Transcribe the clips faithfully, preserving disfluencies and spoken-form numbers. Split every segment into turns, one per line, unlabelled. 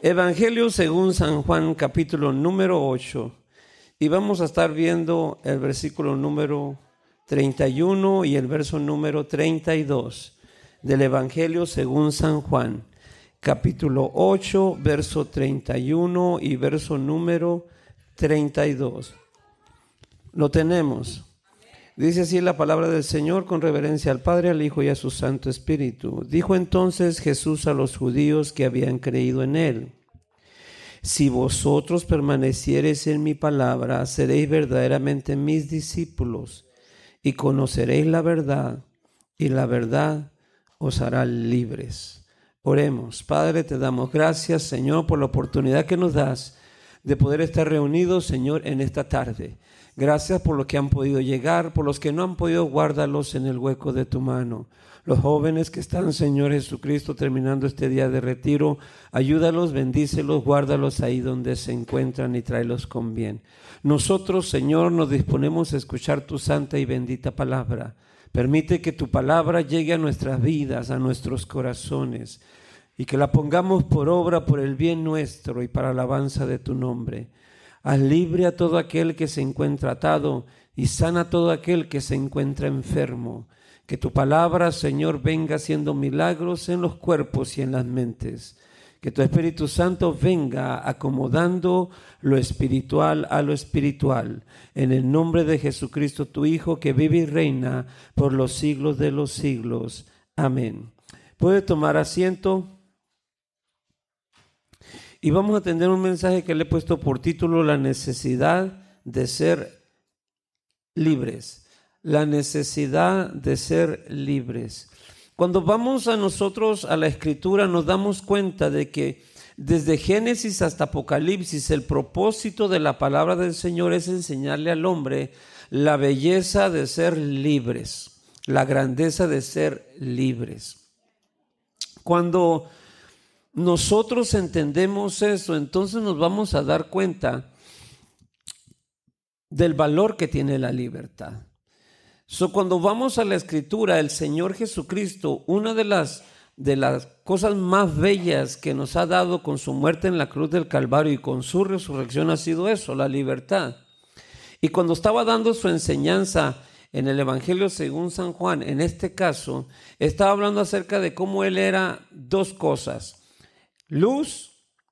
Evangelio según San Juan, capítulo número ocho. Y vamos a estar viendo el versículo número treinta y uno y el verso número treinta y dos del Evangelio según San Juan, capítulo ocho, verso treinta y uno y verso número treinta y dos. Lo tenemos. Dice así la palabra del Señor con reverencia al Padre, al Hijo y a su Santo Espíritu. Dijo entonces Jesús a los judíos que habían creído en Él: si vosotros permaneciereis en mi palabra, seréis verdaderamente mis discípulos y conoceréis la verdad, y la verdad os hará libres. Oremos. Padre, te damos gracias, Señor, por la oportunidad que nos das de poder estar reunidos, Señor, en esta tarde. Gracias por los que han podido llegar, por los que no han podido, guárdalos en el hueco de tu mano. Los jóvenes que están, Señor Jesucristo, terminando este día de retiro, ayúdalos, bendícelos, guárdalos ahí donde se encuentran y tráelos con bien. Nosotros, Señor, nos disponemos a escuchar tu santa y bendita palabra. Permite que tu palabra llegue a nuestras vidas, a nuestros corazones, y que la pongamos por obra por el bien nuestro y para la alabanza de tu nombre. Haz libre a todo aquel que se encuentra atado y sana a todo aquel que se encuentra enfermo. Que tu palabra, Señor, venga haciendo milagros en los cuerpos y en las mentes. Que tu Espíritu Santo venga acomodando lo espiritual a lo espiritual. En el nombre de Jesucristo, tu Hijo, que vive y reina por los siglos de los siglos. Amén. ¿Puede tomar asiento? Y vamos a tener un mensaje que le he puesto por título: la necesidad de ser libres. La necesidad de ser libres. Cuando vamos a nosotros a la Escritura, nos damos cuenta de que desde Génesis hasta Apocalipsis, el propósito de la palabra del Señor es enseñarle al hombre la belleza de ser libres, la grandeza de ser libres. Cuando nosotros entendemos eso, entonces nos vamos a dar cuenta del valor que tiene la libertad. So, cuando vamos a la Escritura, el Señor Jesucristo, una de las, de las cosas más bellas que nos ha dado con su muerte en la cruz del Calvario y con su resurrección ha sido eso, la libertad. Y cuando estaba dando su enseñanza en el Evangelio según San Juan, en este caso, estaba hablando acerca de cómo Él era dos cosas: luz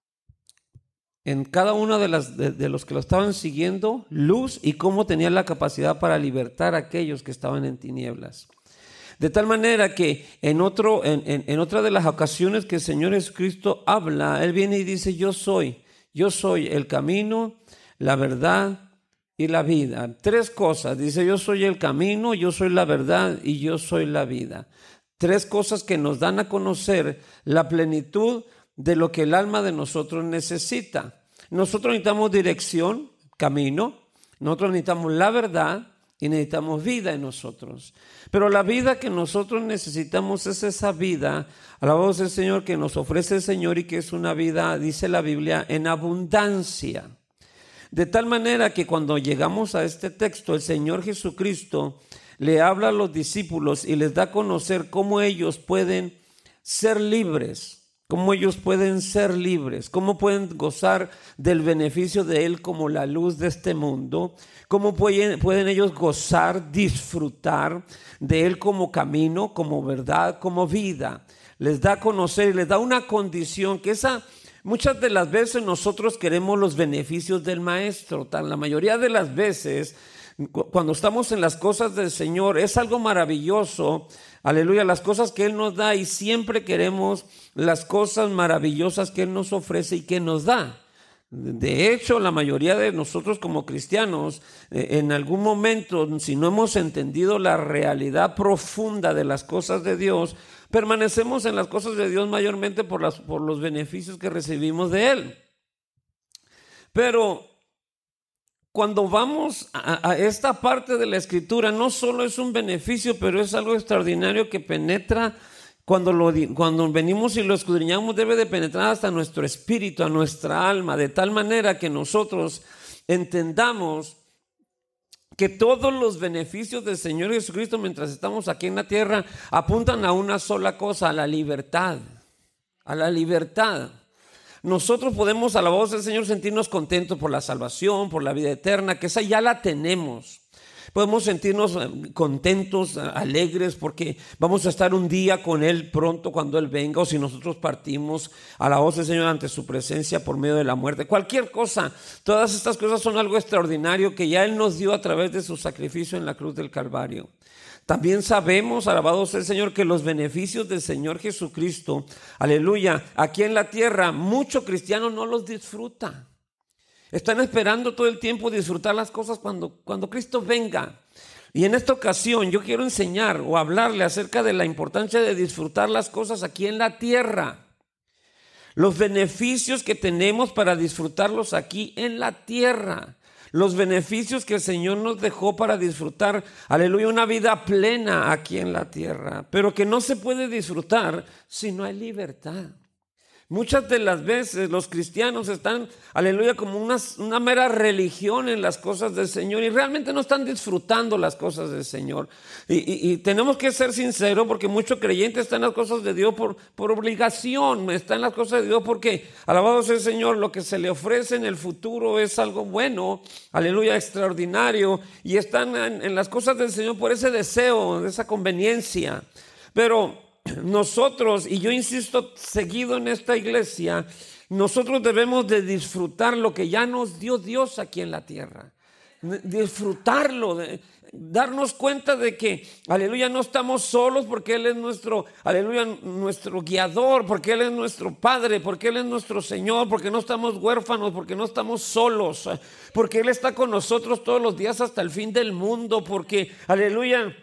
en cada uno de, las, de, de los que lo estaban siguiendo, luz, y cómo tenía la capacidad para libertar a aquellos que estaban en tinieblas. De tal manera que en, otro, en, en, en otra de las ocasiones que el Señor Jesucristo habla, Él viene y dice: yo soy, yo soy el camino, la verdad y la vida. Tres cosas, dice: yo soy el camino, yo soy la verdad y yo soy la vida. Tres cosas que nos dan a conocer la plenitud de lo que el alma de nosotros necesita. Nosotros necesitamos dirección, camino, nosotros necesitamos la verdad y necesitamos vida en nosotros. Pero la vida que nosotros necesitamos es esa vida, alabado sea el Señor, que nos ofrece el Señor, y que es una vida, dice la Biblia, en abundancia. De tal manera que cuando llegamos a este texto, el Señor Jesucristo le habla a los discípulos y les da a conocer cómo ellos pueden ser libres. Cómo ellos pueden ser libres, cómo pueden gozar del beneficio de Él como la luz de este mundo, cómo pueden, pueden ellos gozar, disfrutar de Él como camino, como verdad, como vida. Les da a conocer y les da una condición que esa, muchas de las veces nosotros queremos los beneficios del Maestro. Tan, la mayoría de las veces, cuando estamos en las cosas del Señor, es algo maravilloso, aleluya, las cosas que Él nos da, y siempre queremos las cosas maravillosas que Él nos ofrece y que nos da. De hecho, la mayoría de nosotros como cristianos, eh, en algún momento, si no hemos entendido la realidad profunda de las cosas de Dios, permanecemos en las cosas de Dios mayormente por, las, por los beneficios que recibimos de Él. Pero cuando vamos a, a esta parte de la Escritura, no solo es un beneficio, pero es algo extraordinario que penetra. Cuando, lo, cuando venimos y lo escudriñamos, debe de penetrar hasta nuestro espíritu, a nuestra alma, de tal manera que nosotros entendamos que todos los beneficios del Señor Jesucristo mientras estamos aquí en la tierra apuntan a una sola cosa: a la libertad, a la libertad. nosotros podemos a la voz del Señor sentirnos contentos por la salvación, por la vida eterna, que esa ya la tenemos. Podemos sentirnos contentos, alegres, porque vamos a estar un día con Él pronto cuando Él venga, o si nosotros partimos a la voz del Señor ante su presencia por medio de la muerte. Cualquier cosa, todas estas cosas son algo extraordinario que ya Él nos dio a través de su sacrificio en la cruz del Calvario. También sabemos, alabado sea el Señor, que los beneficios del Señor Jesucristo, aleluya, aquí en la tierra, muchos cristianos no los disfrutan. Están esperando todo el tiempo disfrutar las cosas cuando, cuando Cristo venga. Y en esta ocasión yo quiero enseñar o hablarle acerca de la importancia de disfrutar las cosas aquí en la tierra. Los beneficios que tenemos para disfrutarlos aquí en la tierra. Los beneficios que el Señor nos dejó para disfrutar, aleluya, una vida plena aquí en la tierra. Pero que no se puede disfrutar si no hay libertad. Muchas de las veces los cristianos están, aleluya, como una, una mera religión en las cosas del Señor y realmente no están disfrutando las cosas del Señor. Y, y, y tenemos que ser sinceros porque muchos creyentes están en las cosas de Dios por, por obligación, están en las cosas de Dios porque, alabado sea el Señor, lo que se le ofrece en el futuro es algo bueno, aleluya, extraordinario, y están en, en las cosas del Señor por ese deseo, esa conveniencia. Pero nosotros, y yo insisto seguido en esta iglesia, nosotros debemos de disfrutar lo que ya nos dio Dios aquí en la tierra. Disfrutarlo, de, darnos cuenta de que, aleluya, no estamos solos porque Él es nuestro, aleluya, nuestro guiador, porque Él es nuestro Padre, porque Él es nuestro Señor, porque no estamos huérfanos, porque no estamos solos, porque Él está con nosotros todos los días hasta el fin del mundo, porque, aleluya,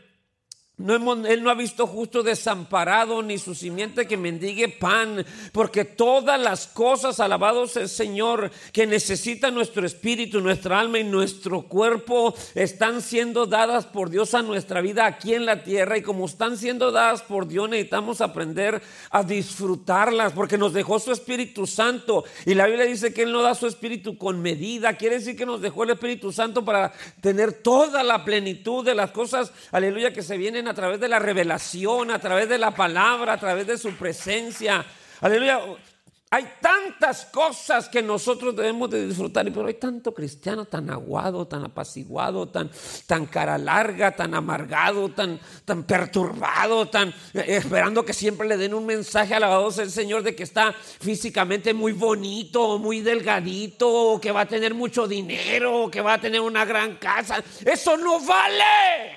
No hemos, Él no ha visto justo desamparado ni su simiente que mendigue pan, porque todas las cosas, alabados el Señor, que necesita nuestro espíritu, nuestra alma y nuestro cuerpo, están siendo dadas por Dios a nuestra vida aquí en la tierra. Y como están siendo dadas por Dios, necesitamos aprender a disfrutarlas, porque nos dejó su Espíritu Santo. Y la Biblia dice que Él no da su Espíritu con medida. Quiere decir que nos dejó el Espíritu Santo para tener toda la plenitud de las cosas, aleluya, que se vienen a través de la revelación, a través de la palabra, a través de su presencia. Aleluya. Hay tantas cosas que nosotros debemos de disfrutar, pero hay tanto cristiano tan aguado, tan apaciguado, tan, tan cara larga, tan amargado, tan, tan perturbado, tan eh, esperando que siempre le den un mensaje alabado sea el Señor de que está físicamente muy bonito, muy delgadito, que va a tener mucho dinero, que va a tener una gran casa. Eso no vale.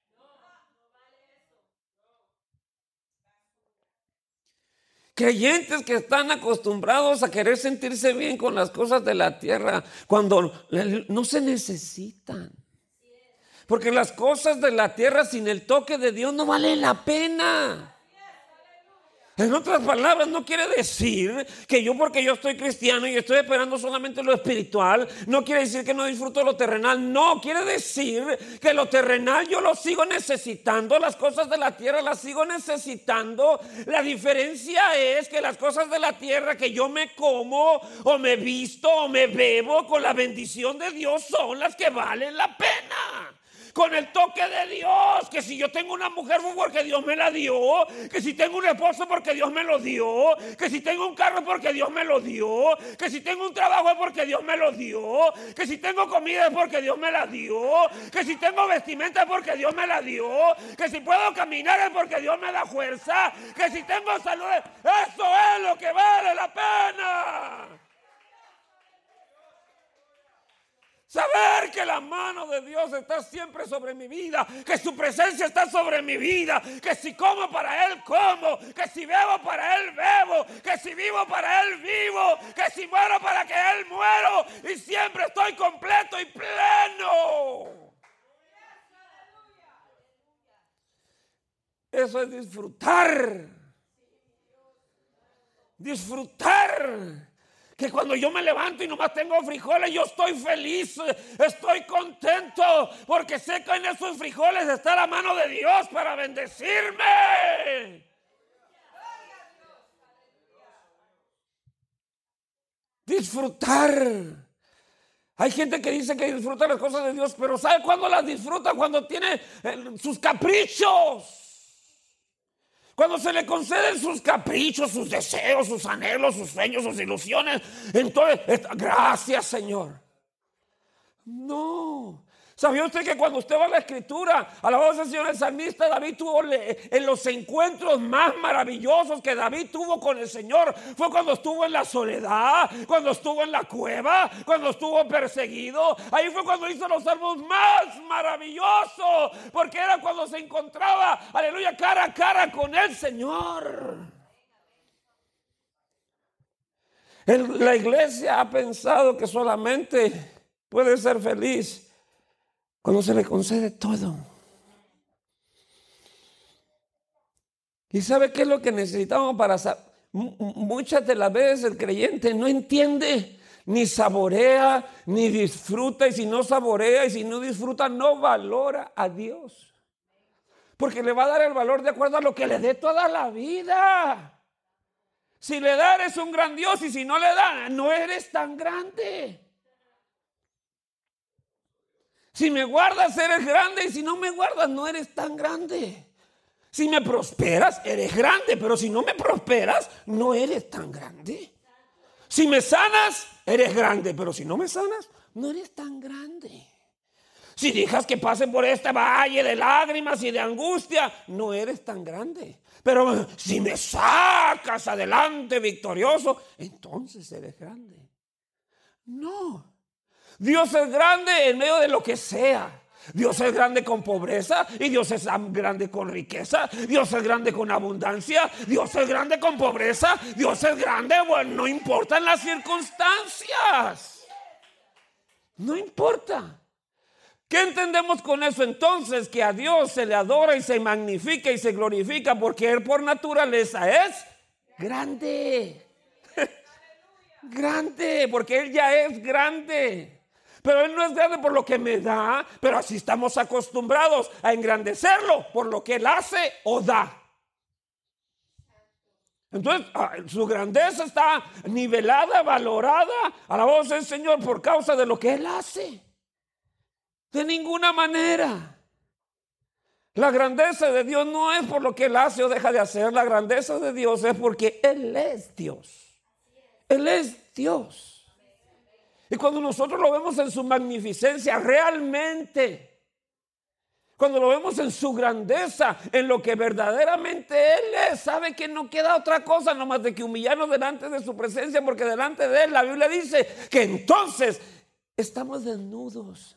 Creyentes que están acostumbrados a querer sentirse bien con las cosas de la tierra cuando no se necesitan. Porque las cosas de la tierra sin el toque de Dios no valen la pena. En otras palabras, no quiere decir que yo, porque yo estoy cristiano y estoy esperando solamente lo espiritual, no quiere decir que no disfruto lo terrenal. No, quiere decir que lo terrenal yo lo sigo necesitando, las cosas de la tierra las sigo necesitando. La diferencia es que las cosas de la tierra que yo me como o me visto o me bebo con la bendición de Dios son las que valen la pena. Con el toque de Dios, que si yo tengo una mujer fue porque Dios me la dio, que si tengo un esposo porque Dios me lo dio, que si tengo un carro porque Dios me lo dio, que si tengo un trabajo es porque Dios me lo dio, que si tengo comida es porque Dios me la dio, que si tengo vestimenta es porque Dios me la dio, que si puedo caminar es porque Dios me da fuerza, que si tengo salud, eso es lo que vale la pena. Saber que la mano de Dios está siempre sobre mi vida, que su presencia está sobre mi vida, que si como para Él como, que si bebo para Él bebo, que si vivo para Él vivo, que si muero para que Él muero y siempre estoy completo y pleno. Eso es disfrutar. Disfrutar. Que cuando yo me levanto y nomás tengo frijoles, yo estoy feliz, estoy contento, porque sé que en esos frijoles está la mano de Dios para bendecirme. Disfrutar. Hay gente que dice que disfruta las cosas de Dios, pero ¿sabe cuándo las disfruta? Cuando tiene sus caprichos. Cuando se le conceden sus caprichos, sus deseos, sus anhelos, sus sueños, sus ilusiones, entonces, gracias Señor. No. ¿Sabía usted que cuando usted va a la Escritura, a la voz del Señor, el salmista David tuvo en los encuentros más maravillosos que David tuvo con el Señor? Fue cuando estuvo en la soledad, cuando estuvo en la cueva, cuando estuvo perseguido. Ahí fue cuando hizo los salmos más maravillosos, porque era cuando se encontraba, aleluya, cara a cara con el Señor. El, la iglesia ha pensado que solamente puede ser feliz cuando se le concede todo. ¿Y sabe qué es lo que necesitamos para saber? Muchas de las veces el creyente no entiende, ni saborea, ni disfruta. Y si no saborea y si no disfruta, no valora a Dios. Porque le va a dar el valor de acuerdo a lo que le dé toda la vida. Si le da, eres un gran Dios. Y si no le da, no eres tan grande. Si me guardas, eres grande, y si no me guardas, no eres tan grande. Si me prosperas, eres grande, pero si no me prosperas, no eres tan grande. Si me sanas, eres grande, pero si no me sanas, no eres tan grande. Si dejas que pase por este valle de lágrimas y de angustia, no eres tan grande. Pero si me sacas adelante victorioso, entonces eres grande. No. Dios es grande en medio de lo que sea. Dios es grande con pobreza y Dios es grande con riqueza. Dios es grande con abundancia. Dios es grande con pobreza. Dios es grande, bueno, no importan las circunstancias. No importa. ¿Qué entendemos con eso entonces? Que a Dios se le adora y se magnifica y se glorifica porque Él por naturaleza es grande. Grande, porque Él ya es grande. Pero Él no es grande por lo que me da, pero así estamos acostumbrados a engrandecerlo por lo que Él hace o da. Entonces su grandeza está nivelada, valorada a la voz del Señor por causa de lo que Él hace. De ninguna manera. La grandeza de Dios no es por lo que Él hace o deja de hacer. La grandeza de Dios es porque Él es Dios. Él es Dios. Y cuando nosotros lo vemos en su magnificencia, realmente, cuando lo vemos en su grandeza, en lo que verdaderamente Él es, sabe que no queda otra cosa nomás de que humillarnos delante de su presencia, porque delante de Él la Biblia dice que entonces estamos desnudos.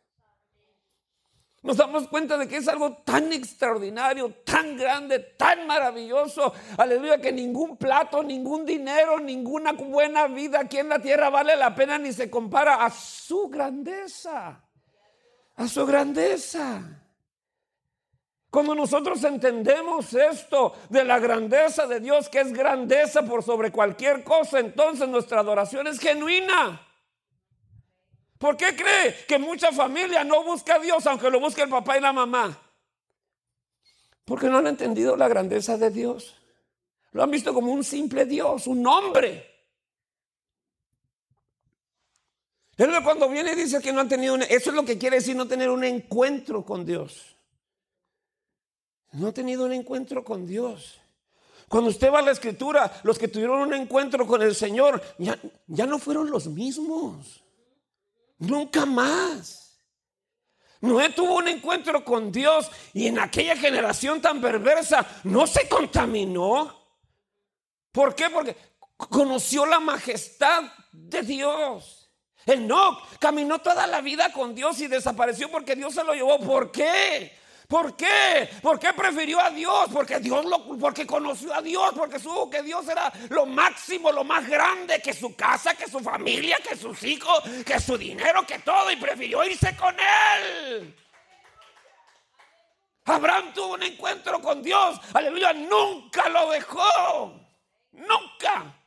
Nos damos cuenta de que es algo tan extraordinario, tan grande, tan maravilloso. Aleluya, que ningún plato, ningún dinero, ninguna buena vida aquí en la tierra vale la pena ni se compara a su grandeza. A su grandeza. Cuando nosotros entendemos esto de la grandeza de Dios, que es grandeza por sobre cualquier cosa, entonces nuestra adoración es genuina. ¿Por qué cree que mucha familia no busca a Dios aunque lo busque el papá y la mamá? Porque no han entendido la grandeza de Dios. Lo han visto como un simple Dios, un hombre. Él cuando viene y dice que no han tenido un, eso es lo que quiere decir no tener un encuentro con Dios. No ha tenido un encuentro con Dios. Cuando usted va a la Escritura, los que tuvieron un encuentro con el Señor ya, ya no fueron los mismos. Nunca más. Noé tuvo un encuentro con Dios y en aquella generación tan perversa no se contaminó. ¿Por qué? Porque conoció la majestad de Dios. Enoc caminó toda la vida con Dios y desapareció porque Dios se lo llevó. ¿Por qué? ¿Por qué? ¿Por qué prefirió a Dios? Porque Dios lo, porque conoció a Dios, porque supo que Dios era lo máximo, lo más grande, que su casa, que su familia, que sus hijos, que su dinero, que todo, y prefirió irse con Él. Abraham tuvo un encuentro con Dios, aleluya, nunca lo dejó, nunca.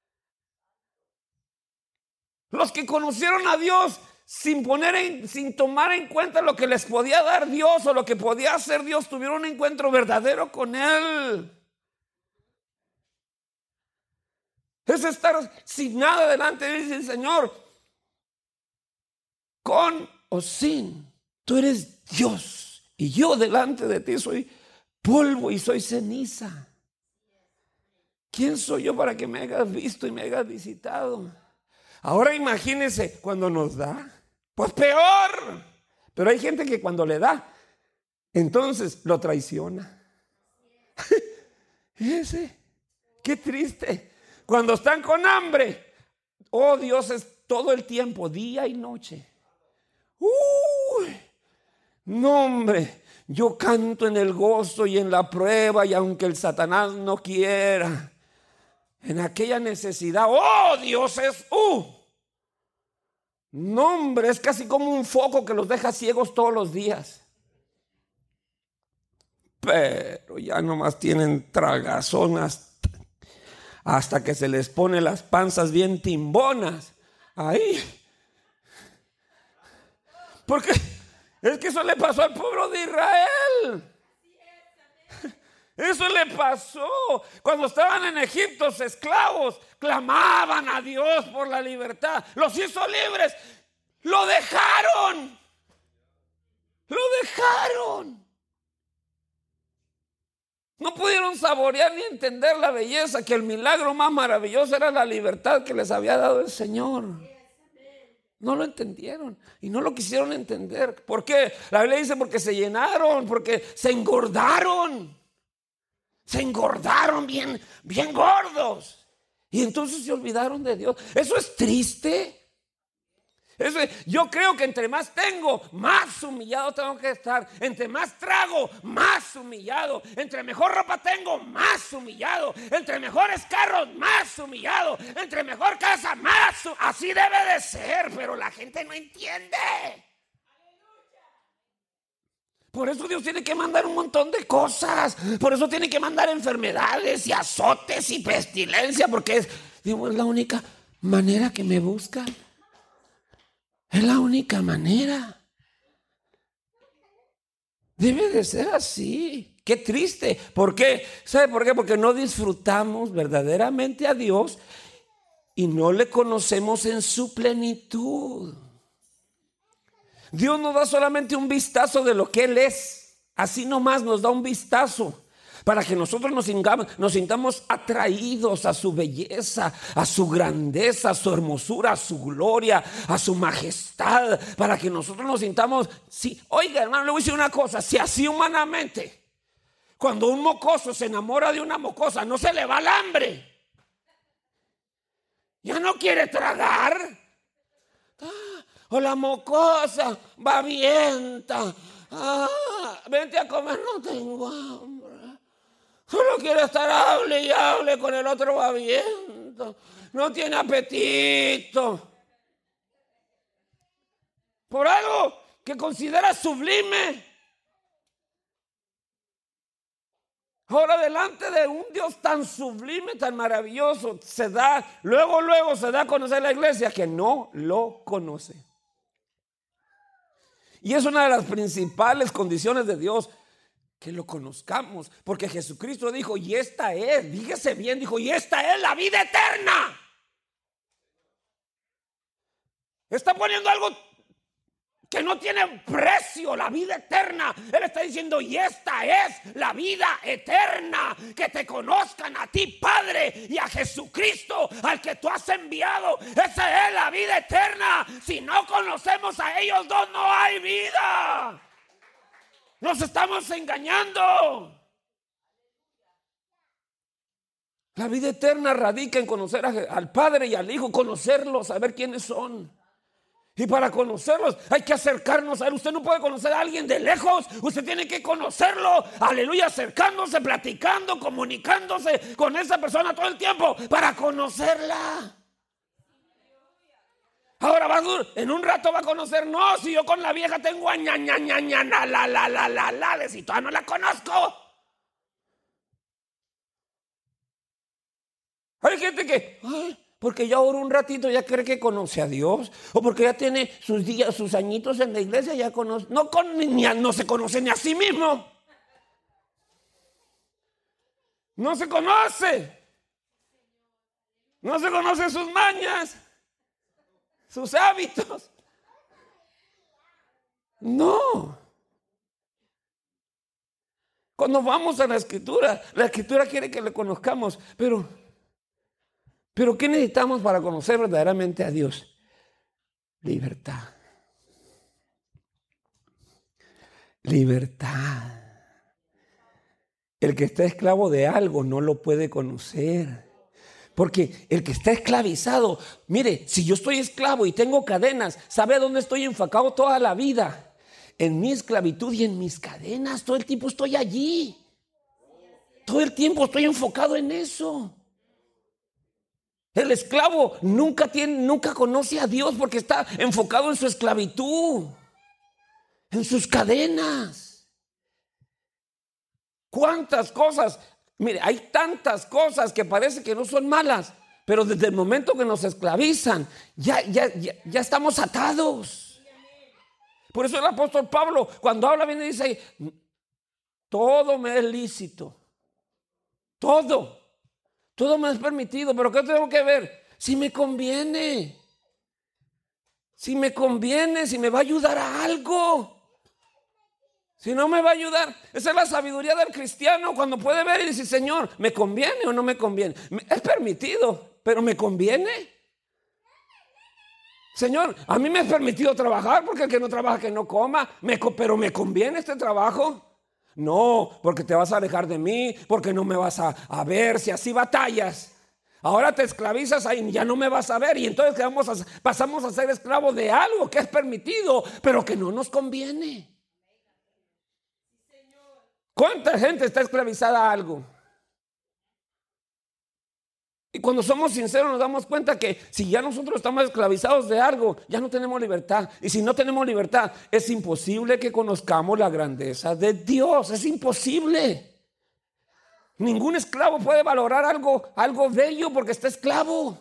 Los que conocieron a Dios sin poner en, sin tomar en cuenta lo que les podía dar Dios o lo que podía hacer Dios, tuvieron un encuentro verdadero con Él. Es estar sin nada delante de Él y decir, Señor, con o sin, tú eres Dios y yo delante de ti soy polvo y soy ceniza. ¿quién soy yo para que me hayas visto y me hayas visitado? Ahora imagínense cuando nos da, pues peor. Pero hay gente que cuando le da, entonces lo traiciona. Ese, qué triste. Cuando están con hambre, oh, Dios es todo el tiempo, día y noche. Uy, no, hombre, yo canto en el gozo y en la prueba, y aunque el Satanás no quiera, en aquella necesidad, oh, Dios es, uh, no, hombre, es casi como un foco que los deja ciegos todos los días. Pero ya nomás tienen tragazón hasta, hasta que se les pone las panzas bien timbonas. Ahí. Porque es que eso le pasó al pueblo de Israel. Eso le pasó. Cuando estaban en Egipto, esclavos, clamaban a Dios por la libertad. Los hizo libres. Lo dejaron. Lo dejaron. No pudieron saborear ni entender la belleza, que el milagro más maravilloso era la libertad que les había dado el Señor. No lo entendieron y no lo quisieron entender. ¿Por qué? La Biblia dice porque se llenaron, porque se engordaron. Se engordaron bien, bien gordos. Y entonces se olvidaron de Dios. Eso es triste. Eso es, yo creo que entre más tengo, más humillado tengo que estar. Entre más trago, más humillado. Entre mejor ropa tengo, más humillado. Entre mejores carros, más humillado. Entre mejor casa, más. Así debe de ser, pero la gente no entiende. Por eso Dios tiene que mandar un montón de cosas. Por eso tiene que mandar enfermedades y azotes y pestilencia, porque es, digo, es la única manera que me buscan. Es la única manera. Debe de ser así. Qué triste. ¿Por qué? ¿Sabe por qué? Porque no disfrutamos verdaderamente a Dios y no le conocemos en su plenitud. Dios nos da solamente un vistazo de lo que Él es. Así nomás nos da un vistazo para que nosotros nos sintamos, nos sintamos atraídos a su belleza, a su grandeza, a su hermosura, a su gloria, a su majestad, para que nosotros nos sintamos, sí, oiga hermano, le voy a decir una cosa, si así humanamente, cuando un mocoso se enamora de una mocosa, no se le va el hambre, ya no quiere tragar, ah, o la mocosa babienta, ah, vente a comer, no tengo hambre. Solo quiere estar, hable y hable con el otro babiento. No tiene apetito. Por algo que considera sublime. Ahora delante de un Dios tan sublime, tan maravilloso, se da, luego, luego se da a conocer la iglesia que no lo conoce. Y es una de las principales condiciones de Dios, que lo conozcamos, porque Jesucristo dijo, y esta es, fíjese bien, dijo, y esta es la vida eterna. Está poniendo algo que no tiene precio, la vida eterna. Él está diciendo, y esta es la vida eterna, que te conozcan a ti, Padre, y a Jesucristo, al que tú has enviado. Esa es la vida eterna. Si no conocemos a ellos dos, no hay vida. Nos estamos engañando. La vida eterna radica en conocer a, al Padre y al Hijo, conocerlos, saber quiénes son. Y para conocerlos hay que acercarnos a Él. Usted no puede conocer a alguien de lejos. Usted tiene que conocerlo, aleluya, acercándose, platicando, comunicándose con esa persona todo el tiempo para conocerla. Ahora va, en un rato va a conocer. No, si yo con la vieja tengo a ña, ña, ña, ña, la, la, la, la, la, la, de si todavía no la conozco. Hay gente que, ay, porque ya ora un ratito ya cree que conoce a Dios, o porque ya tiene sus días, sus añitos en la iglesia, ya conoce, no, con, ni, no se conoce ni a sí mismo. No se conoce. No se conoce sus mañas, sus hábitos. No. Cuando vamos a la escritura, la escritura quiere que le conozcamos, pero Pero ¿qué necesitamos para conocer verdaderamente a Dios? Libertad. Libertad. El que está esclavo de algo no lo puede conocer. Porque el que está esclavizado, mire, si yo estoy esclavo y tengo cadenas, ¿sabe a dónde estoy enfocado toda la vida? En mi esclavitud y en mis cadenas. Todo el tiempo estoy allí. Todo el tiempo estoy enfocado en eso. El esclavo nunca tiene, nunca conoce a Dios porque está enfocado en su esclavitud, en sus cadenas. ¿Cuántas cosas? Mire, hay tantas cosas que parece que no son malas, pero desde el momento que nos esclavizan, ya, ya, ya, ya estamos atados. Por eso el apóstol Pablo, cuando habla bien, dice: todo me es lícito, todo, todo me es permitido, pero ¿qué tengo que ver? Si me conviene, si me conviene, si me va a ayudar a algo. Si no me va a ayudar, esa es la sabiduría del cristiano, cuando puede ver y decir: Señor, ¿me conviene o no me conviene? Es permitido, pero ¿me conviene? Señor, a mí me es permitido trabajar, porque el que no trabaja que no coma, me, pero ¿me conviene este trabajo? No, porque te vas a alejar de mí, porque no me vas a, a ver, si así batallas. Ahora te esclavizas ahí, ya no me vas a ver, y entonces vamos a, pasamos a ser esclavos de algo que es permitido, pero que no nos conviene. ¿Cuánta gente está esclavizada a algo? Y cuando somos sinceros nos damos cuenta que si ya nosotros estamos esclavizados de algo, ya no tenemos libertad. Y si no tenemos libertad, es imposible que conozcamos la grandeza de Dios. Es imposible. Ningún esclavo puede valorar algo, algo bello porque está esclavo.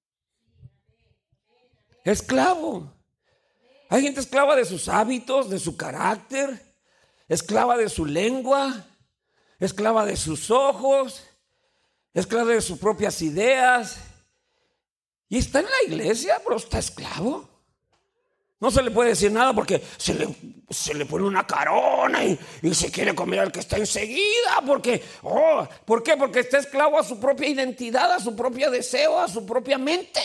Esclavo. Hay gente esclava de sus hábitos, de su carácter, esclava de su lengua, esclava de sus ojos, esclava de sus propias ideas. Y está en la iglesia, pero está esclavo. No se le puede decir nada porque se le, se le pone una carona y, y se quiere comer al que está enseguida. Porque, oh, ¿por qué? Porque está esclavo a su propia identidad, a su propio deseo, a su propia mente.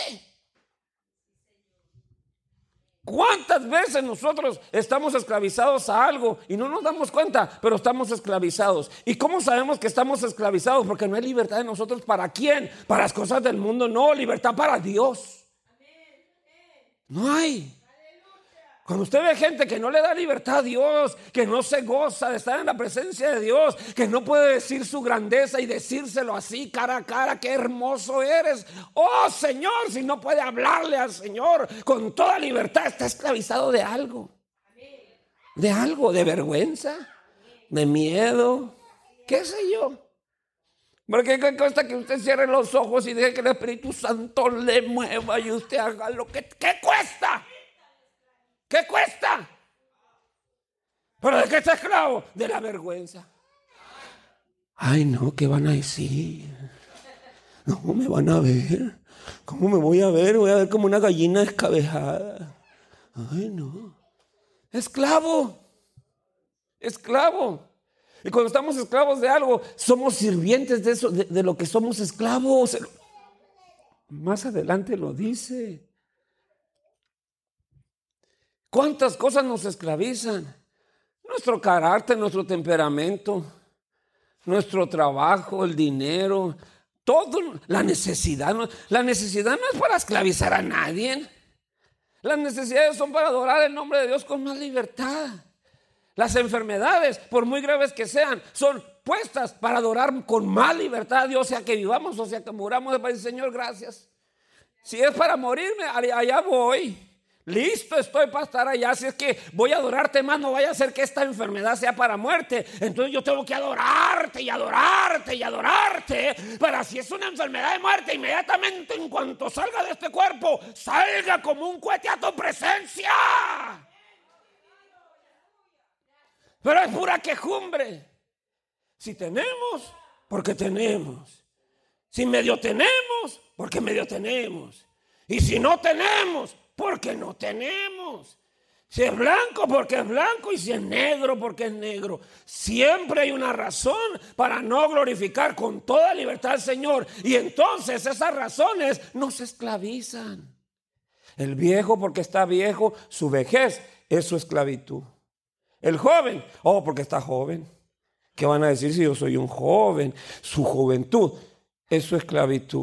¿Cuántas veces nosotros estamos esclavizados a algo y no nos damos cuenta, pero estamos esclavizados? ¿Y cómo sabemos que estamos esclavizados? Porque no hay libertad en nosotros. ¿Para quién? Para las cosas del mundo, no, libertad para Dios. No hay. Cuando usted ve gente que no le da libertad a Dios, que no se goza de estar en la presencia de Dios, que no puede decir su grandeza y decírselo así cara a cara: qué hermoso eres, oh Señor, si no puede hablarle al Señor con toda libertad, está esclavizado de algo, de algo, de vergüenza, de miedo, qué sé yo. Porque qué cuesta que usted cierre los ojos y deje que el Espíritu Santo le mueva y usted haga lo que, ¿qué cuesta? ¿Qué cuesta? ¿Pero de qué está esclavo? De la vergüenza. Ay, no, ¿qué van a decir? No, me van a ver. ¿Cómo me voy a ver? Voy a ver como una gallina descabezada. Ay, no. Esclavo. Esclavo. Y cuando estamos esclavos de algo, somos sirvientes de eso, de, de lo que somos esclavos. Más adelante lo dice. ¿Cuántas cosas nos esclavizan? Nuestro carácter, nuestro temperamento, nuestro trabajo, el dinero, todo, la necesidad. La necesidad no es para esclavizar a nadie. Las necesidades son para adorar el nombre de Dios con más libertad. Las enfermedades, por muy graves que sean, son puestas para adorar con más libertad a Dios, sea que vivamos o sea que muramos. Para decir: Señor, gracias. Si es para morirme, allá voy. Listo, estoy para estar allá. Si es que voy a adorarte más, no vaya a ser que esta enfermedad sea para muerte. Entonces yo tengo que adorarte y adorarte y adorarte, para si es una enfermedad de muerte, inmediatamente en cuanto salga de este cuerpo, salga como un cohete a tu presencia. Pero es pura quejumbre. Si tenemos, porque tenemos. Si medio tenemos, porque medio tenemos. Y si no tenemos, porque no tenemos. Si es blanco, porque es blanco, y si es negro, porque es negro. Siempre hay una razón para no glorificar con toda libertad al Señor. Y entonces esas razones nos esclavizan. El viejo, porque está viejo, su vejez es su esclavitud. El joven, oh, porque está joven. ¿Qué van a decir si yo soy un joven? Su juventud es su esclavitud.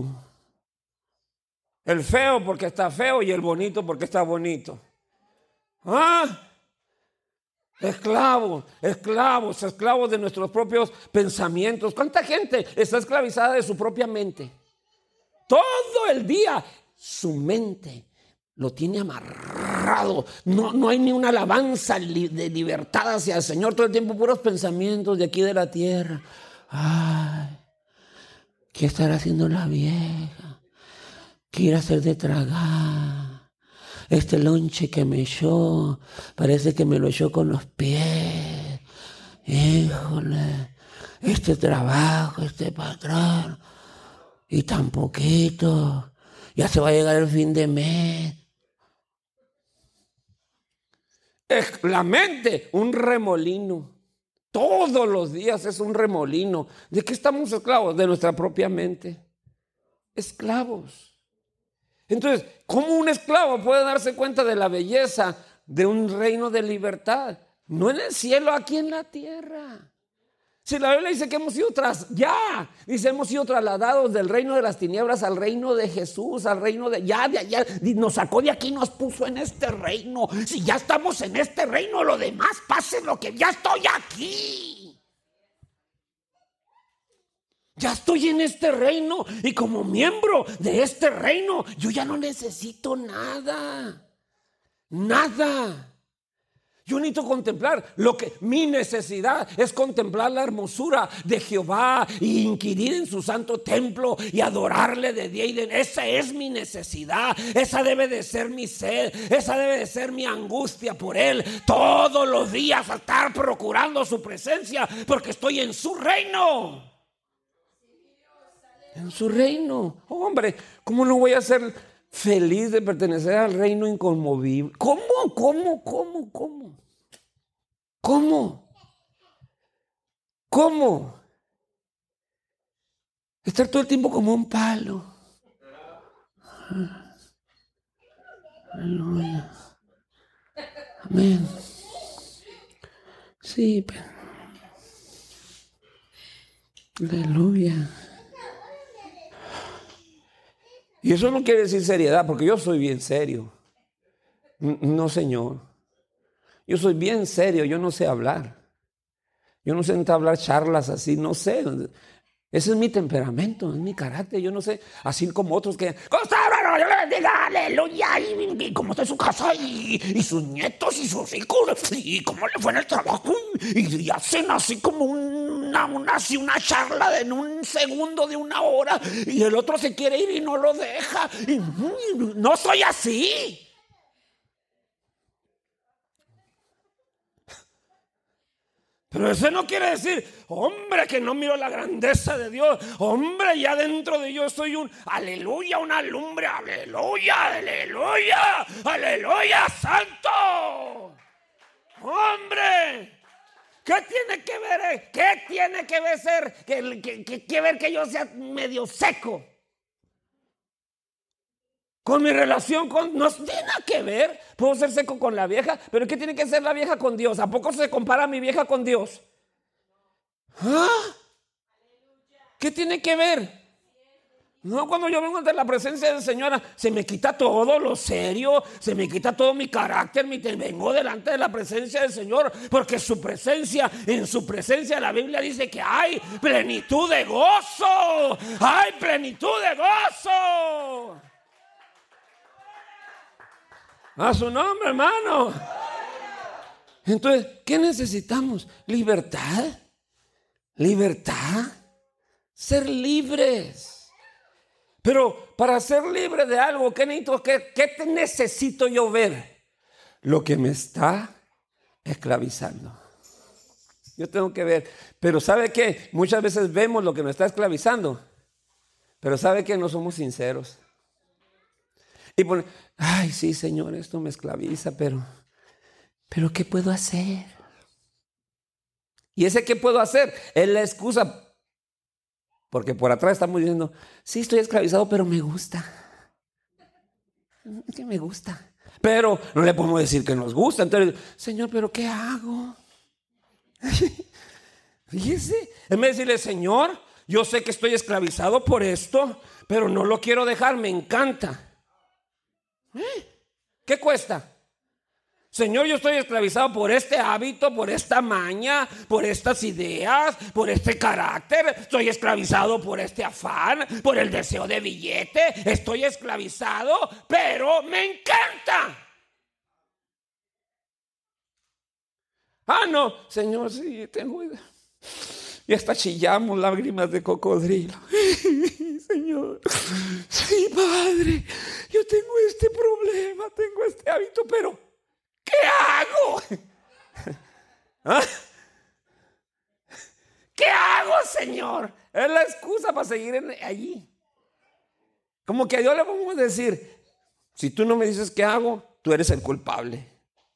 El feo, porque está feo, y el bonito, porque está bonito. Ah, esclavos, esclavos, esclavos de nuestros propios pensamientos. ¿Cuánta gente está esclavizada de su propia mente? Todo el día su mente lo tiene amarrado. No, no hay ni una alabanza de libertad hacia el Señor. Todo el tiempo puros pensamientos de aquí de la tierra. Ay, ¿qué estará haciendo la vieja? ¿Qué irá a hacer de tragar? Este lonche que me echó, parece que me lo echó con los pies. Híjole, este trabajo, este patrón, y tan poquito. Ya se va a llegar el fin de mes. Es la mente, un remolino. Todos los días es un remolino. ¿De qué estamos esclavos? De nuestra propia mente. Esclavos. Entonces, ¿cómo un esclavo puede darse cuenta de la belleza de un reino de libertad? No en el cielo, aquí en la tierra. Si la Biblia dice que hemos sido tras, ya, dice hemos sido trasladados del reino de las tinieblas al reino de Jesús, al reino de, ya, de allá, nos sacó de aquí, nos puso en este reino. Si ya estamos en este reino, lo demás pase lo que ya estoy aquí. Ya estoy en este reino y como miembro de este reino, yo ya no necesito nada, nada. Yo necesito contemplar lo que mi necesidad es contemplar la hermosura de Jehová y inquirir en su santo templo y adorarle de día y de noche. Esa es mi necesidad, esa debe de ser mi sed, esa debe de ser mi angustia por Él. Todos los días estar procurando su presencia porque estoy en su reino. En su reino. Oh, hombre, ¿cómo no voy a ser feliz de pertenecer al reino inconmovible? ¿Cómo? ¿Cómo? ¿Cómo? ¿Cómo? ¿Cómo? ¿Cómo? Estar todo el tiempo como un palo. Aleluya. Amén. Sí, pero... Aleluya. Y eso no quiere decir seriedad, porque yo soy bien serio. No, señor. Yo soy bien serio, yo no sé hablar. Yo no sé entablar charlas así, no sé. Ese es mi temperamento, es mi carácter. Yo no sé, así como otros que... ¿Cómo está, hermano? Yo le bendiga, aleluya. Y, y cómo está en su casa, y, y sus nietos, y sus hijos, y cómo le fue en el trabajo. Y, y hacen así como una, una, así una charla de en un segundo, de una hora. Y el otro se quiere ir y no lo deja. Y, y no soy así. Pero eso no quiere decir, hombre, que no miro la grandeza de Dios. Hombre, ya dentro de yo soy un aleluya, una lumbre. Aleluya, aleluya, aleluya, santo. Hombre, ¿qué tiene que ver? ¿Qué tiene que ver ser? Que, que, que, que ver que yo sea medio seco. Con mi relación con... No tiene nada que ver. Puedo ser seco con la vieja, pero ¿qué tiene que ser la vieja con Dios? ¿A poco se compara mi vieja con Dios? ¿Ah? ¿Qué tiene que ver? No, cuando yo vengo ante la presencia del Señor, se me quita todo lo serio, se me quita todo mi carácter, mi, vengo delante de la presencia del Señor, porque su presencia, en su presencia la Biblia dice que hay plenitud de gozo, hay plenitud de gozo. A su nombre, hermano. Entonces, ¿qué necesitamos? Libertad. Libertad. Ser libres. Pero para ser libre de algo, ¿qué necesito? ¿Qué, qué te necesito yo ver? Lo que me está esclavizando. Yo tengo que ver. Pero ¿sabe qué? Muchas veces vemos lo que nos está esclavizando. Pero ¿sabe qué? No somos sinceros. Y pone, ay, sí, Señor, esto me esclaviza, pero pero ¿qué puedo hacer? Y ese ¿qué puedo hacer? Es la excusa. Porque por atrás estamos diciendo, sí, estoy esclavizado, pero me gusta. Es que me gusta. Pero no le podemos decir que nos gusta. Entonces, Señor, ¿pero qué hago? Fíjese, en vez de decirle, Señor, yo sé que estoy esclavizado por esto, pero no lo quiero dejar, me encanta. ¿Eh? ¿Qué cuesta? Señor, yo estoy esclavizado por este hábito, por esta maña, por estas ideas, por este carácter. Estoy esclavizado por este afán, por el deseo de billete. Estoy esclavizado, pero me encanta. Ah, no, Señor, sí, tengo idea. Y hasta chillamos lágrimas de cocodrilo. Señor, sí, Padre, yo tengo este problema, tengo este hábito, pero ¿qué hago? ¿Ah? ¿Qué hago, Señor? Es la excusa para seguir en, allí. Como que a Dios le vamos a decir, si tú no me dices qué hago, tú eres el culpable.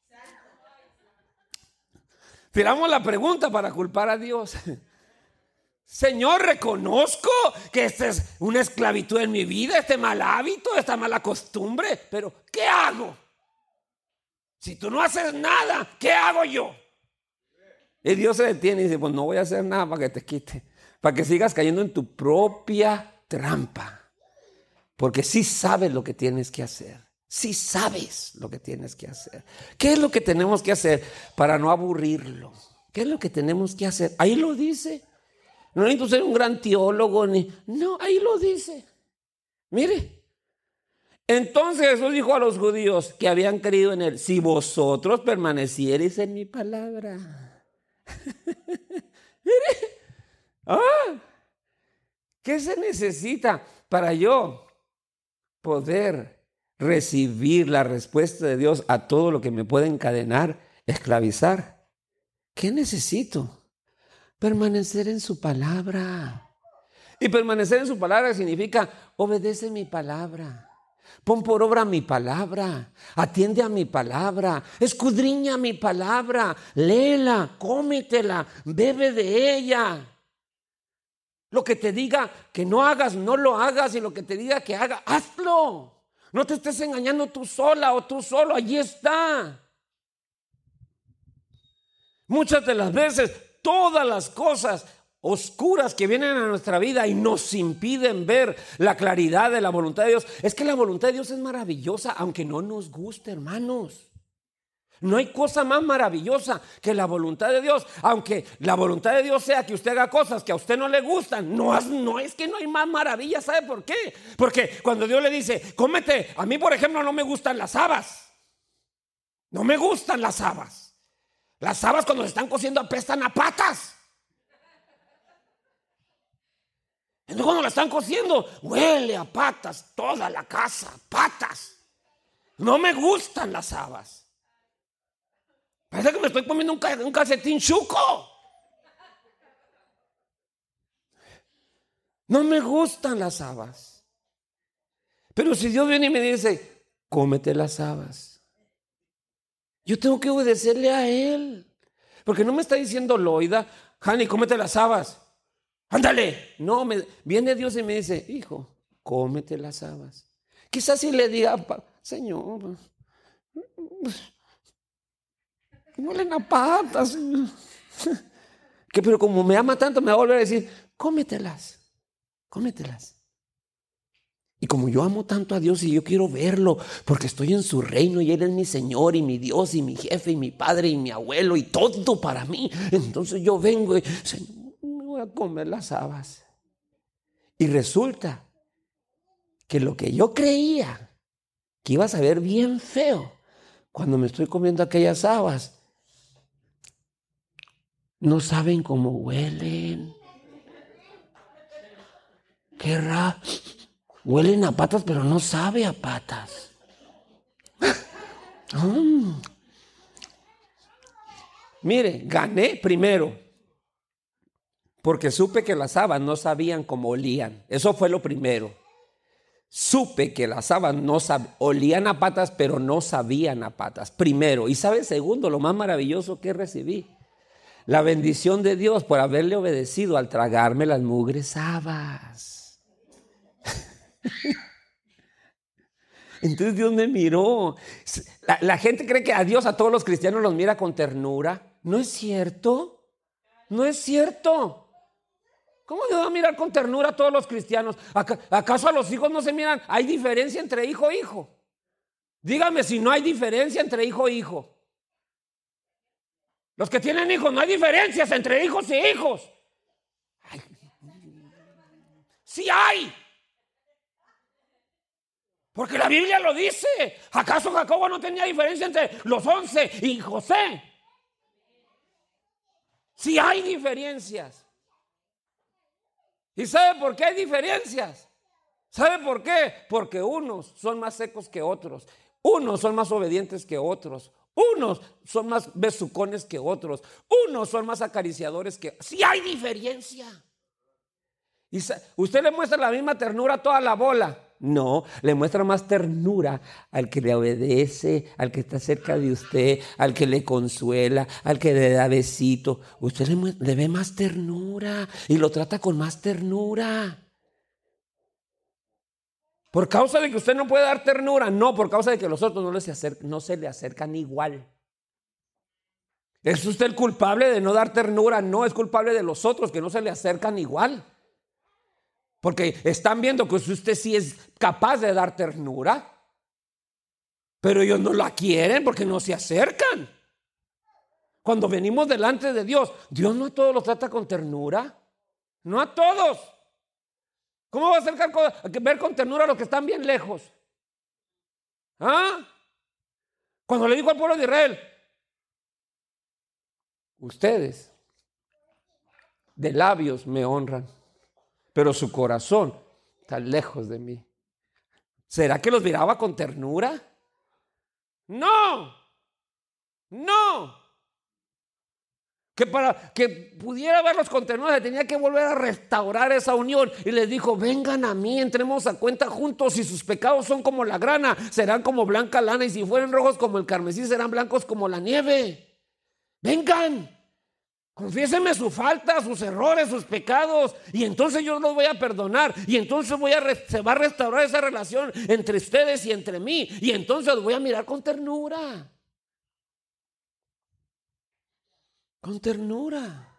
Tiramos la pregunta para culpar a Dios. Señor, reconozco que esta es una esclavitud en mi vida, este mal hábito, esta mala costumbre, pero ¿qué hago? Si tú no haces nada, ¿qué hago yo? Y Dios se detiene y dice, pues no voy a hacer nada para que te quite, para que sigas cayendo en tu propia trampa. Porque sí sabes lo que tienes que hacer. Sí sabes lo que tienes que hacer. ¿Qué es lo que tenemos que hacer para no aburrirlo? ¿Qué es lo que tenemos que hacer? Ahí lo dice. No necesito ser un gran teólogo ni... No, ahí lo dice. Mire. Entonces Jesús dijo a los judíos que habían creído en él, si vosotros permaneciereis en mi palabra. Mire. Ah, ¿qué se necesita para yo poder recibir la respuesta de Dios a todo lo que me puede encadenar, esclavizar? ¿Qué necesito? Permanecer en su palabra. Y permanecer en su palabra significa obedece mi palabra. Pon por obra mi palabra, atiende a mi palabra, escudriña mi palabra, léela, cómetela, bebe de ella. Lo que te diga que no hagas, no lo hagas, y lo que te diga que haga, hazlo. No te estés engañando tú sola o tú solo, allí está. Muchas de las veces, todas las cosas oscuras que vienen a nuestra vida y nos impiden ver la claridad de la voluntad de Dios. Es que la voluntad de Dios es maravillosa, aunque no nos guste, hermanos. No hay cosa más maravillosa que la voluntad de Dios. Aunque la voluntad de Dios sea que usted haga cosas que a usted no le gustan, no, no es que no hay más maravilla. ¿Sabe por qué? Porque cuando Dios le dice, cómete, a mí por ejemplo no me gustan las habas. No me gustan las habas. Las habas cuando se están cociendo apestan a patas. Entonces cuando la están cociendo, huele a patas, toda la casa, patas. No me gustan las habas. Parece que me estoy comiendo un, un calcetín chuco. No me gustan las habas. Pero si Dios viene y me dice, cómete las habas, yo tengo que obedecerle a Él. Porque no me está diciendo Loida, Hani, cómete las habas. Ándale. No, me, viene Dios y me dice, hijo, cómete las habas. Quizás si le diga, Señor, huelen a patas, Señor. Que, pero como me ama tanto, me va a volver a decir, cómetelas, cómetelas. Y como yo amo tanto a Dios y yo quiero verlo, porque estoy en su reino y Él es mi Señor y mi Dios y mi jefe y mi padre y mi abuelo y todo para mí, entonces yo vengo y, Señor, me voy a comer las habas. Y resulta que lo que yo creía que iba a saber bien feo, cuando me estoy comiendo aquellas habas, no saben cómo huelen. Qué raro. Huelen a patas, pero no sabe a patas. Mm. Mire, gané primero, porque supe que las habas no sabían cómo olían. Eso fue lo primero. supe que las habas no sab- olían a patas, pero no sabían a patas. Primero. Y ¿sabe? Segundo, lo más maravilloso que recibí. La bendición de Dios por haberle obedecido al tragarme las mugres habas. Entonces Dios me miró. La, la gente cree que a Dios, a todos los cristianos los mira con ternura. No es cierto. No es cierto. ¿Cómo Dios va a mirar con ternura a todos los cristianos? ¿Acaso a los hijos no se miran? ¿Hay diferencia entre hijo e hijo? Dígame si no hay diferencia entre hijo e hijo. Los que tienen hijos, no hay diferencias entre hijos y hijos. Ay, sí hay. Porque la Biblia lo dice. ¿Acaso Jacobo no tenía diferencia entre los once y José? Sí hay diferencias. ¿Y sabe por qué hay diferencias? ¿Sabe por qué? Porque unos son más secos que otros. Unos son más obedientes que otros. Unos son más besucones que otros. Unos son más acariciadores que... Sí hay diferencia. ¿Y usted le muestra la misma ternura a toda la bola? No, le muestra más ternura al que le obedece, al que está cerca de usted, al que le consuela, al que le da besito. Usted le, le ve más ternura y lo trata con más ternura. ¿Por causa de que usted no puede dar ternura? No, por causa de que los otros no, les acerca, no se le acercan igual. ¿Es usted el culpable de no dar ternura? No, es culpable de los otros que no se le acercan igual. Porque están viendo que usted sí es capaz de dar ternura, pero ellos no la quieren porque no se acercan. Cuando venimos delante de Dios, Dios no a todos los trata con ternura. No a todos. ¿Cómo va a acercar con, ver con ternura a los que están bien lejos? ¿Ah? Cuando le dijo al pueblo de Israel, ustedes de labios me honran, pero su corazón está lejos de mí. ¿Será que los miraba con ternura? No, no. Que para que pudiera verlos con ternura se tenía que volver a restaurar esa unión. Y les dijo, vengan a mí, entremos a cuenta juntos. Si sus pecados son como la grana, serán como blanca lana. Y si fueren rojos como el carmesí, serán blancos como la nieve. Vengan. Confiésenme su falta, sus errores, sus pecados, y entonces yo los voy a perdonar, y entonces voy a se va a restaurar esa relación entre ustedes y entre mí, y entonces los voy a mirar con ternura. Con ternura.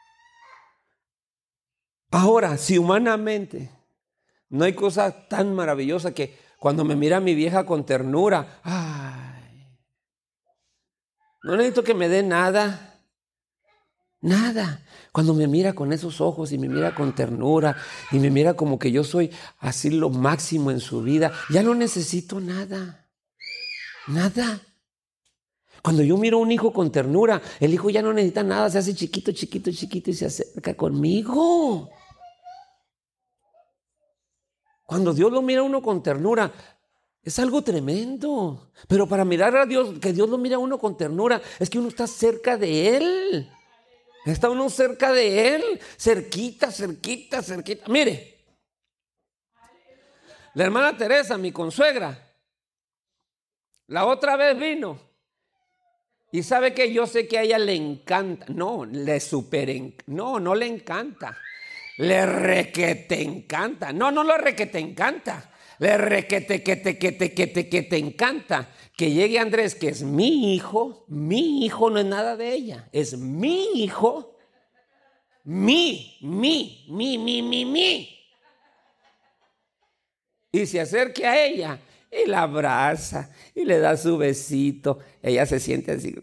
Ahora, si humanamente no hay cosa tan maravillosa que cuando me mira mi vieja con ternura, ay, no necesito que me dé nada. Nada. Cuando me mira con esos ojos y me mira con ternura y me mira como que yo soy así lo máximo en su vida, ya no necesito nada. Nada. Cuando yo miro a un hijo con ternura, el hijo ya no necesita nada, se hace chiquito, chiquito, chiquito y se acerca conmigo. Cuando Dios lo mira a uno con ternura, es algo tremendo. Pero para mirar a Dios, que Dios lo mira a uno con ternura, es que uno está cerca de Él. Está uno cerca de Él, cerquita, cerquita, cerquita. Mire, la hermana Teresa, mi consuegra, la otra vez vino y sabe que yo sé que a ella le encanta. No, le super encanta. No, no le encanta. Le requete encanta. No, no lo requete encanta. Le requete que te, que te, que te, que te encanta. Que llegue Andrés, que es mi hijo. Mi hijo no es nada de ella. Es mi hijo. Mi, mi, mi, mi, mi, mi. Y se acerque a ella y la abraza y le da su besito. Ella se siente así.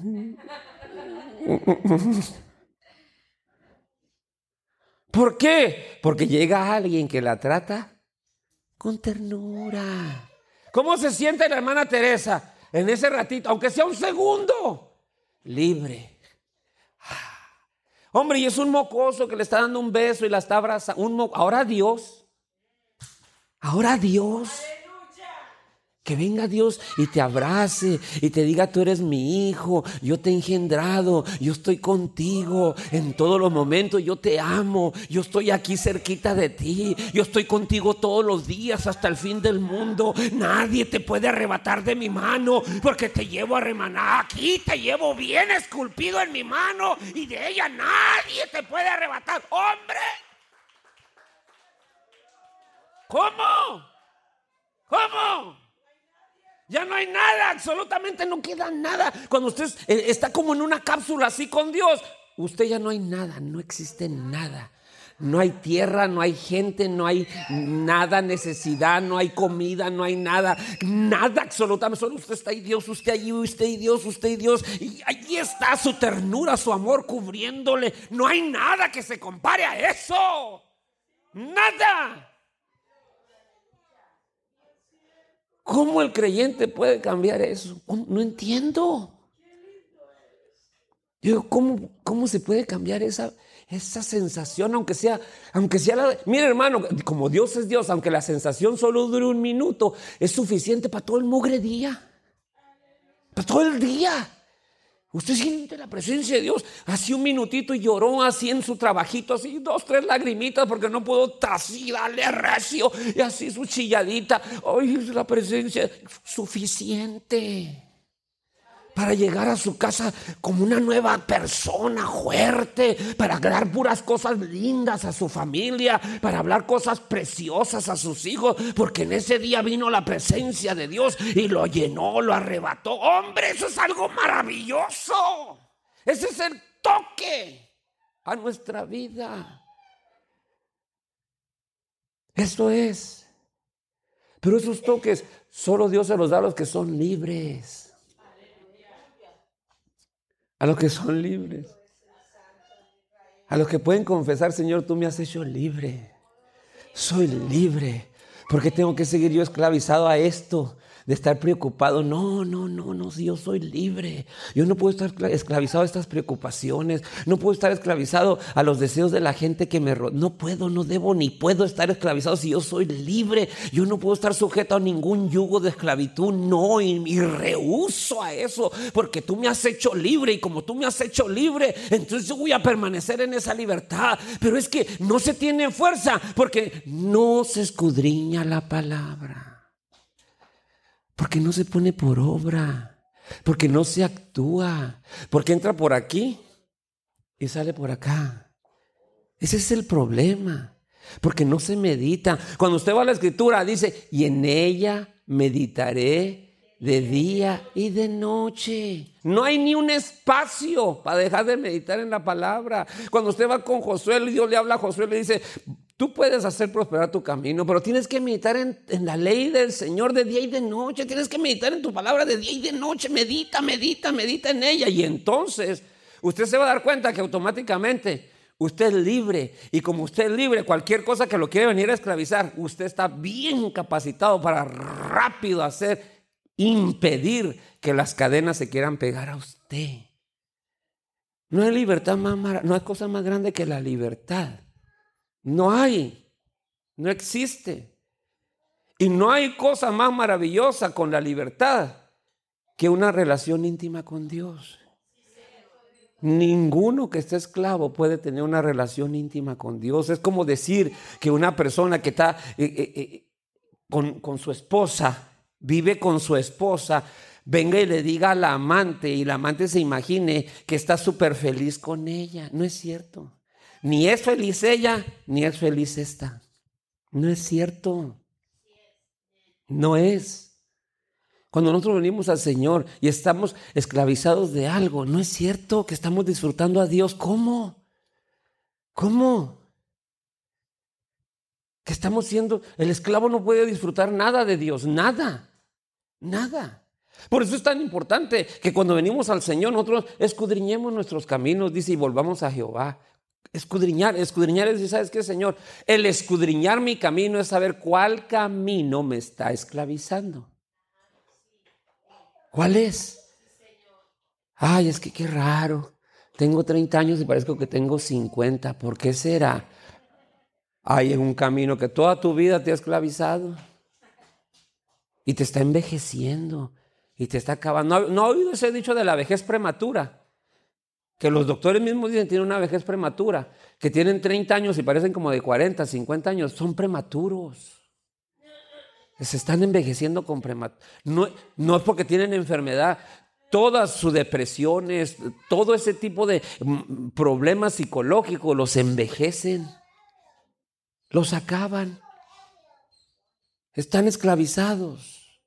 ¿Por qué? Porque llega alguien que la trata con ternura. ¿Cómo se siente la hermana Teresa en ese ratito? Aunque sea un segundo. Libre. Hombre, y es un mocoso que le está dando un beso y la está abrazando. Un mo- Ahora Dios. Ahora Dios. Que venga Dios y te abrace y te diga: tú eres mi hijo, yo te he engendrado, yo estoy contigo en todos los momentos, yo te amo, yo estoy aquí cerquita de ti, yo estoy contigo todos los días hasta el fin del mundo. Nadie te puede arrebatar de mi mano, porque te llevo a remanar aquí, te llevo bien esculpido en mi mano, y de ella nadie te puede arrebatar. ¡Hombre! ¿Cómo? ¿Cómo? Ya no hay nada, absolutamente no queda nada. Cuando usted está como en una cápsula así con Dios, usted ya no hay nada, no existe nada. No hay tierra, no hay gente, no hay nada, necesidad, no hay comida, no hay nada. Nada absolutamente, solo usted está y Dios, usted allí, usted y Dios, usted y Dios. Y allí está su ternura, su amor cubriéndole. No hay nada que se compare a eso. Nada. ¿Cómo el creyente puede cambiar eso? No entiendo. Yo digo, ¿cómo, cómo se puede cambiar esa, esa sensación? Aunque sea, aunque sea la, mire, hermano, como Dios es Dios, aunque la sensación solo dure un minuto, es suficiente para todo el mugre día. Para todo el día. Usted siente la presencia de Dios, así un minutito, y lloró así en su trabajito, así dos, tres lagrimitas porque no pudo así darle recio, y así su chilladita. Ay, la presencia suficiente para llegar a su casa como una nueva persona fuerte, para dar puras cosas lindas a su familia, para hablar cosas preciosas a sus hijos, porque en ese día vino la presencia de Dios y lo llenó, lo arrebató. Hombre, eso es algo maravilloso. Ese es el toque a nuestra vida. Eso es. Pero esos toques solo Dios se los da a los que son libres. A los que son libres. A los que pueden confesar: Señor, tú me has hecho libre. Soy libre. ¿Por qué tengo que seguir yo esclavizado a esto? De estar preocupado. No, no, no, no, si yo soy libre. Yo no puedo estar esclavizado a estas preocupaciones. No puedo estar esclavizado a los deseos de la gente que me rodea. No puedo, no debo, ni puedo estar esclavizado si yo soy libre. Yo no puedo estar sujeto a ningún yugo de esclavitud. No, y, y rehúso a eso, porque tú me has hecho libre, y como tú me has hecho libre, entonces yo voy a permanecer en esa libertad. Pero es que no se tiene fuerza, porque no se escudriña la palabra. Porque no se pone por obra, porque no se actúa, porque entra por aquí y sale por acá. Ese es el problema, porque no se medita. Cuando usted va a la Escritura dice: y en ella meditaré de día y de noche. No hay ni un espacio para dejar de meditar en la palabra. Cuando usted va con Josué, Dios le habla a Josué y le dice: tú puedes hacer prosperar tu camino, pero tienes que meditar en, en la ley del Señor de día y de noche. Tienes que meditar en tu palabra de día y de noche. Medita, medita, medita en ella. Y entonces usted se va a dar cuenta que automáticamente usted es libre. Y como usted es libre, cualquier cosa que lo quiere venir a esclavizar, usted está bien capacitado para rápido hacer, impedir que las cadenas se quieran pegar a usted. No hay libertad más, no hay cosa más grande que la libertad. No hay, no existe. Y no hay cosa más maravillosa con la libertad que una relación íntima con Dios. Ninguno que esté esclavo puede tener una relación íntima con Dios. Es como decir que una persona que está eh, eh, eh, con, con su esposa, vive con su esposa, venga y le diga a la amante, y la amante se imagine que está súper feliz con ella. No es cierto. Ni es feliz ella, ni es feliz esta. No es cierto. No es. Cuando nosotros venimos al Señor y estamos esclavizados de algo, no es cierto que estamos disfrutando a Dios. ¿Cómo? ¿Cómo? Que estamos siendo, el esclavo no puede disfrutar nada de Dios, nada, nada. Por eso es tan importante que cuando venimos al Señor nosotros escudriñemos nuestros caminos, dice, y volvamos a Jehová. Escudriñar, escudriñar es decir, ¿sabes qué, Señor? El escudriñar mi camino es saber cuál camino me está esclavizando. ¿Cuál es? Ay, es que qué raro. Tengo treinta años y parezco que tengo cincuenta. ¿Por qué será? Hay un camino que toda tu vida te ha esclavizado. y te está envejeciendo y te está acabando. ¿No, no ha oído ese dicho de la vejez prematura? Que los doctores mismos dicen que tienen una vejez prematura, que tienen treinta años y parecen como de cuarenta, cincuenta años. Son prematuros. Se están envejeciendo con prematura. No, no es porque tienen enfermedad. Todas sus depresiones, todo ese tipo de problemas psicológicos los envejecen, los acaban. Están esclavizados.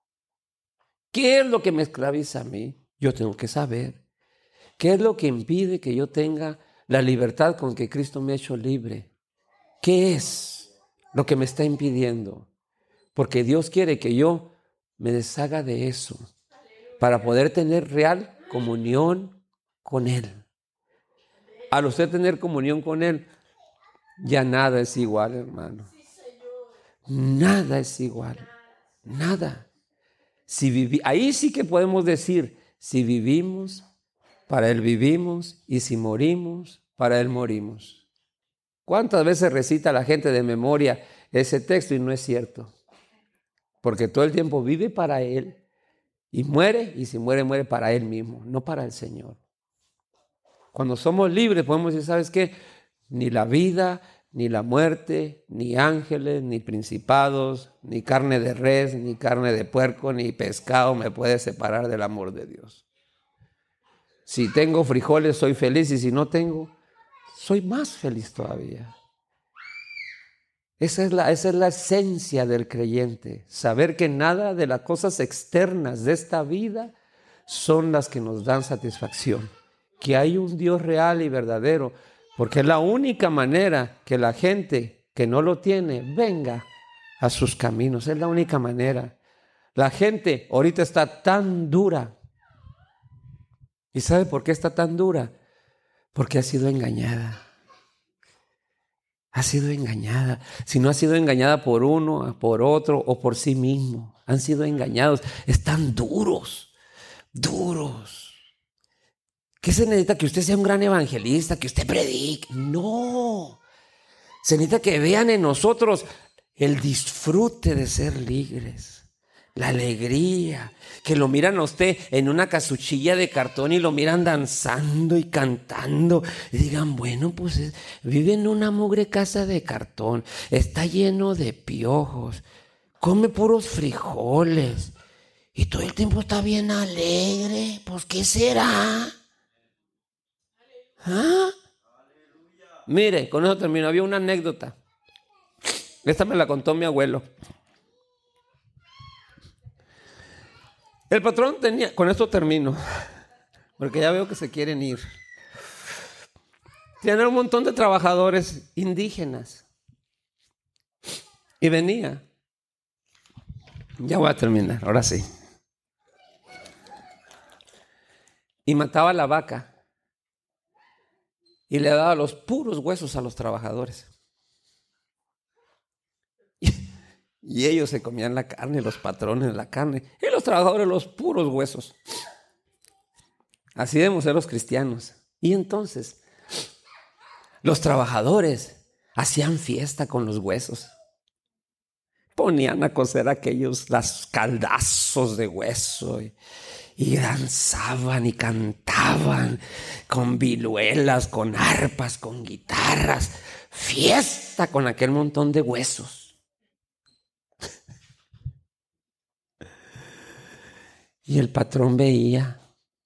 ¿Qué es lo que me esclaviza a mí? Yo tengo que saber. ¿Qué es lo que impide que yo tenga la libertad con que Cristo me ha hecho libre? ¿Qué es lo que me está impidiendo? Porque Dios quiere que yo me deshaga de eso para poder tener real comunión con Él. Al usted tener comunión con Él, ya nada es igual, hermano. Nada es igual. Nada. Si vivi- Ahí sí que podemos decir, si vivimos, para Él vivimos, y si morimos, para Él morimos. ¿Cuántas veces recita la gente de memoria ese texto y no es cierto? Porque todo el tiempo vive para Él y muere, y si muere, muere para Él mismo, no para el Señor. Cuando somos libres podemos decir, ¿sabes qué? Ni la vida, ni la muerte, ni ángeles, ni principados, ni carne de res, ni carne de puerco, ni pescado me puede separar del amor de Dios. Si tengo frijoles, soy feliz, y si no tengo, soy más feliz todavía. Esa es la, esa es la esencia del creyente, saber que nada de las cosas externas de esta vida son las que nos dan satisfacción, que hay un Dios real y verdadero, porque es la única manera que la gente que no lo tiene venga a sus caminos, es la única manera. La gente ahorita está tan dura. ¿Y sabe por qué está tan dura? Porque ha sido engañada. Ha sido engañada. Si no ha sido engañada por uno, por otro o por sí mismo, han sido engañados. Están duros, duros. ¿Qué se necesita? Que usted sea un gran evangelista, que usted predique. No. Se necesita que vean en nosotros el disfrute de ser libres, la alegría, que lo miran a usted en una casuchilla de cartón y lo miran danzando y cantando y digan, bueno, pues es, vive en una mugre casa de cartón, está lleno de piojos, come puros frijoles y todo el tiempo está bien alegre. Pues ¿qué será? ¿Ah? Mire, con eso termino. Había una anécdota. Esta me la contó mi abuelo. El patrón tenía, con esto termino, porque ya veo que se quieren ir. Tenía un montón de trabajadores indígenas. Y venía. Ya voy a terminar, ahora sí. Y mataba a la vaca. Y le daba los puros huesos a los trabajadores. Y, y ellos se comían la carne, los patrones la carne, y los trabajadores los puros huesos. Así debemos ser los cristianos. Y entonces, los trabajadores hacían fiesta con los huesos. Ponían a cocer aquellos, las caldazos de hueso, y, y danzaban y cantaban con vihuelas, con arpas, con guitarras. Fiesta con aquel montón de huesos. Y el patrón veía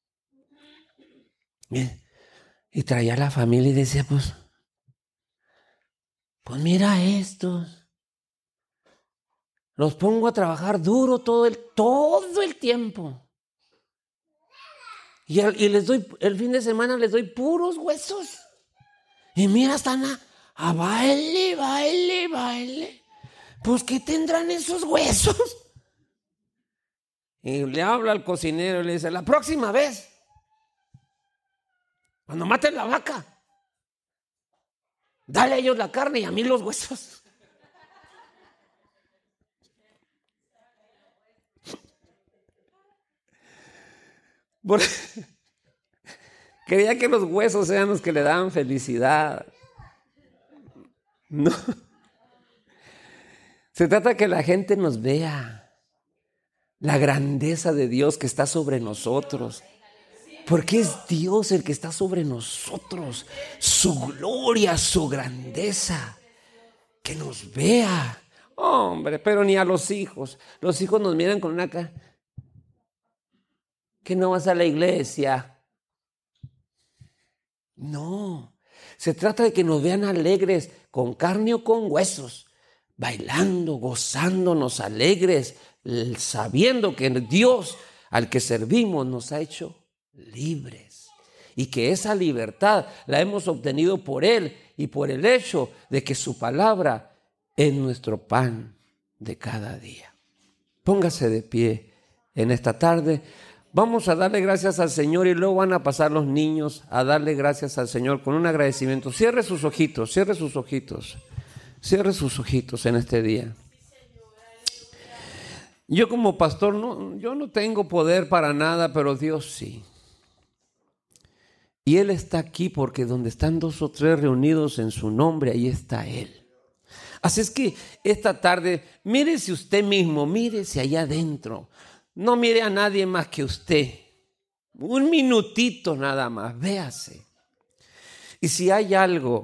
y traía a la familia y decía, pues, pues mira estos. Los pongo a trabajar duro todo el, todo el tiempo. Y, el, y les doy, el fin de semana les doy puros huesos. Y mira, están a, a baile, baile, baile. Pues, ¿qué tendrán esos huesos? Y le habla al cocinero y le dice, la próxima vez, cuando maten la vaca, dale a ellos la carne y a mí los huesos. Por... Quería que los huesos sean los que le daban felicidad. No. Se trata de que la gente nos vea. la grandeza de Dios que está sobre nosotros. Porque es Dios el que está sobre nosotros. Su gloria, su grandeza. Que nos vea. Hombre, pero ni a los hijos. Los hijos nos miran con una cara. Que no vas a la iglesia. No. Se trata de que nos vean alegres, con carne o con huesos. Bailando, gozándonos, alegres, sabiendo que Dios al que servimos nos ha hecho libres y que esa libertad la hemos obtenido por Él y por el hecho de que su palabra es nuestro pan de cada día. Póngase de pie en esta tarde. Vamos a darle gracias al Señor y luego van a pasar los niños a darle gracias al Señor con un agradecimiento. Cierre sus ojitos, cierre sus ojitos, cierre sus ojitos en este día. Yo como pastor, no, yo no tengo poder para nada, pero Dios sí. Y Él está aquí porque donde están dos o tres reunidos en su nombre, ahí está Él. Así es que esta tarde, mírese usted mismo, mírese allá adentro. No mire a nadie más que usted. Un minutito nada más, véase. Y si hay algo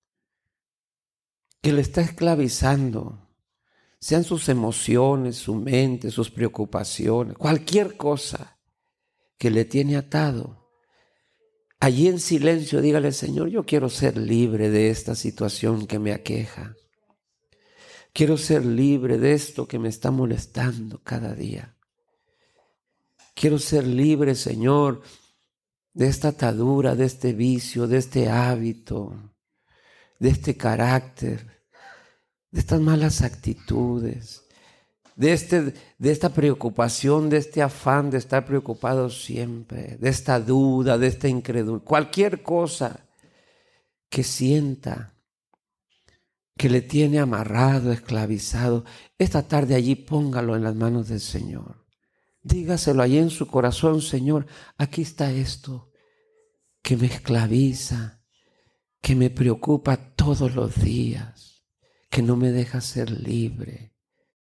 que le está esclavizando, sean sus emociones, su mente, sus preocupaciones, cualquier cosa que le tiene atado, allí en silencio dígale: Señor, yo quiero ser libre de esta situación que me aqueja. Quiero ser libre de esto que me está molestando cada día. Quiero ser libre, Señor, de esta atadura, de este vicio, de este hábito, de este carácter, de estas malas actitudes, de, este, de esta preocupación, de este afán de estar preocupado siempre, de esta duda, de esta incredulidad, cualquier cosa que sienta que le tiene amarrado, esclavizado, esta tarde allí póngalo en las manos del Señor. Dígaselo allí en su corazón: Señor, aquí está esto que me esclaviza, que me preocupa todos los días, que no me deja ser libre.